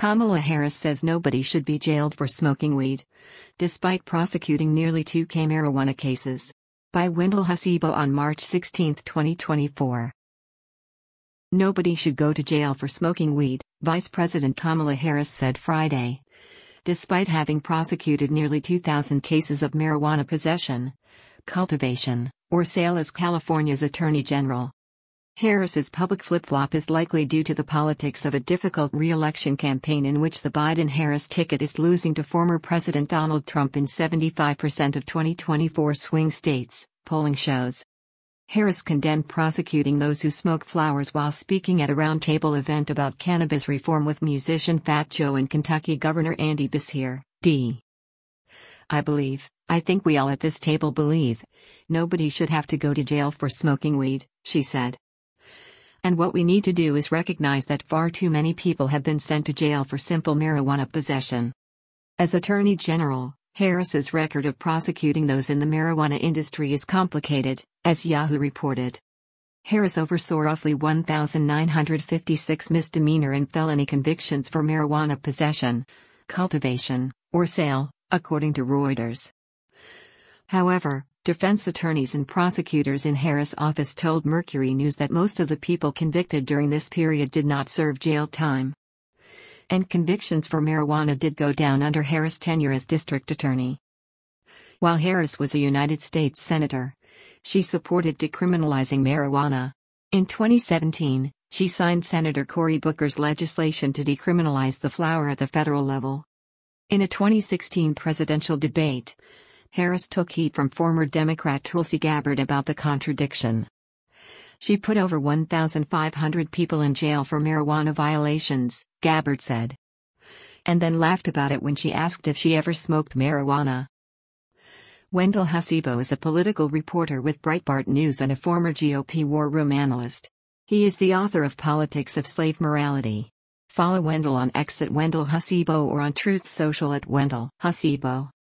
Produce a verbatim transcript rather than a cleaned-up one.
Kamala Harris says nobody should be jailed for smoking weed, despite prosecuting nearly two K marijuana cases. By Wendell Hasibo on March sixteenth, twenty twenty-four. Nobody should go to jail for smoking weed, Vice President Kamala Harris said Friday. Despite having prosecuted nearly two thousand cases of marijuana possession, cultivation, or sale as California's Attorney General. Harris's public flip-flop is likely due to the politics of a difficult re-election campaign in which the Biden-Harris ticket is losing to former President Donald Trump in seventy-five percent of twenty twenty-four swing states, polling shows. Harris condemned prosecuting those who smoke flowers while speaking at a roundtable event about cannabis reform with musician Fat Joe and Kentucky Governor Andy Beshear, D. I believe, I think we all at this table believe, nobody should have to go to jail for smoking weed, she said. And what we need to do is recognize that far too many people have been sent to jail for simple marijuana possession. As Attorney General, Harris's record of prosecuting those in the marijuana industry is complicated, as Yahoo reported. Harris oversaw roughly one thousand nine hundred fifty-six misdemeanor and felony convictions for marijuana possession, cultivation, or sale, according to Reuters. However, defense attorneys and prosecutors in Harris' office told Mercury News that most of the people convicted during this period did not serve jail time. And convictions for marijuana did go down under Harris' tenure as district attorney. While Harris was a United States senator, she supported decriminalizing marijuana. In twenty seventeen, she signed Senator Cory Booker's legislation to decriminalize the flower at the federal level. In a twenty sixteen presidential debate, Harris took heat from former Democrat Tulsi Gabbard about the contradiction. She put over one thousand five hundred people in jail for marijuana violations, Gabbard said. And then laughed about it when she asked if she ever smoked marijuana. Wendell Hasibo is a political reporter with Breitbart News and a former G O P war room analyst. He is the author of Politics of Slave Morality. Follow Wendell on X at Wendell Hasibo or on Truth Social at Wendell Hasibo.